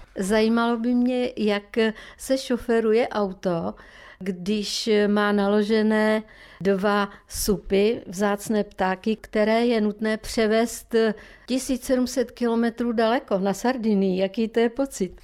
Zajímalo by mě, jak se šoferuje auto, když má naložené 2 supy, vzácné ptáky, které je nutné převést 1700 kilometrů daleko na Sardinii. Jaký to je pocit?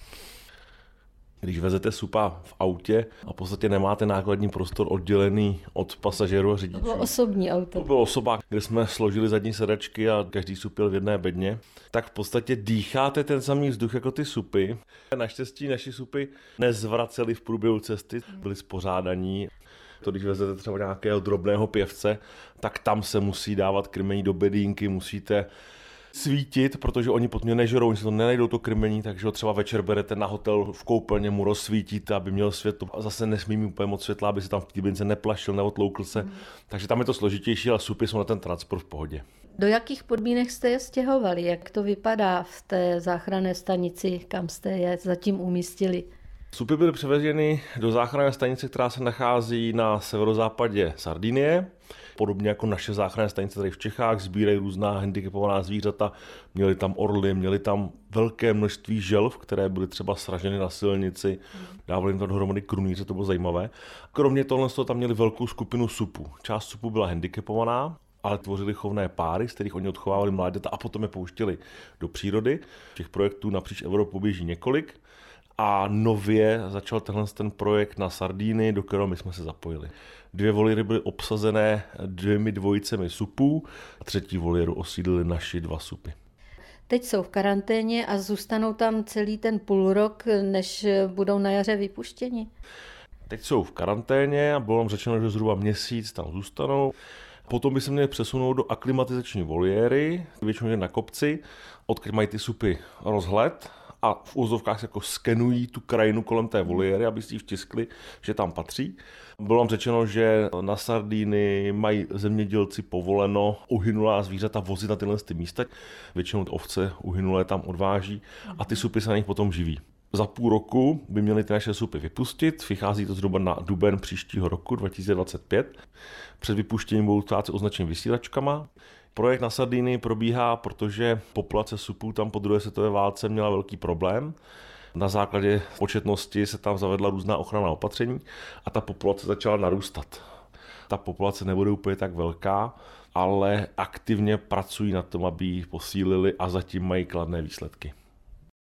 Když vezete supa v autě a v podstatě nemáte nákladní prostor oddělený od pasažérů a řidičů. To bylo osobní auto. To bylo osoba, kde jsme složili zadní sedačky a každý sup jel v jedné bedně. Tak v podstatě dýcháte ten samý vzduch jako ty supy. Naštěstí naši supy nezvracely v průběhu cesty, byly spořádaní. To, když vezete třeba nějakého drobného pěvce, tak tam se musí dávat krmení do bedínky, musíte svítit, protože oni potom nežerou, oni si to nenajdou to krmení, takže ho třeba večer berete na hotel, v koupelně mu rozsvítíte, aby měl světlo. A zase nesmí mít úplně moc světla, aby se tam v té bedínce neplašil, neotloukl se. Takže tam je to složitější, ale supy jsou na ten transport v pohodě. Do jakých podmínek jste je stěhovali? Jak to vypadá v té záchranné stanici, kam jste je zatím umístili? Supy byly převezeny do záchranné stanice, která se nachází na severozápadě Sardinie. Podobně jako naše záchranné stanice tady v Čechách, sbírají různá handicapovaná zvířata. Měli tam orly, měli tam velké množství želv, které byly třeba sraženy na silnici. Dávali jim tam dohromady krunýře, to bylo zajímavé. Kromě tohle tam měli velkou skupinu supů. Část supů byla handicapovaná, ale tvořili chovné páry, z kterých oni odchovávali mláďata a potom je pouštěli do přírody. Těch projektů napříč Evropou běží několik. A nově začal ten projekt na Sardínii, do kterého my jsme se zapojili. 2 voliéry byly obsazené 2 dvojicemi supů a 3. voliéru osídlili naši 2 supy. Teď jsou v karanténě a zůstanou tam celý ten půlrok, než budou na jaře vypuštěni? Teď jsou v karanténě a bylo nám řečeno, že zhruba měsíc tam zůstanou. Potom by se měli přesunout do aklimatizační voliéry, většinou na kopci, odkud mají ty supy rozhled. A v úzovkách se jako skenují tu krajinu kolem té voliéry, aby si ji vtiskli, že tam patří. Bylo nám řečeno, že na Sardínii mají zemědělci povoleno uhynulá zvířata vozit na tyhle místa. Většinou ovce uhynulé tam odváží a ty supy se na nich potom živí. Za půl roku by měly ty naše supy vypustit, vychází to zhruba na duben příštího roku 2025. Před vypuštěním budou stát se označenými vysílačkama. Projekt na Sardinii probíhá, protože populace supů tam po druhé světové válce měla velký problém. Na základě početnosti se tam zavedla různá ochranná opatření a ta populace začala narůstat. Ta populace nebude úplně tak velká, ale aktivně pracují na tom, aby ji posílili a zatím mají kladné výsledky.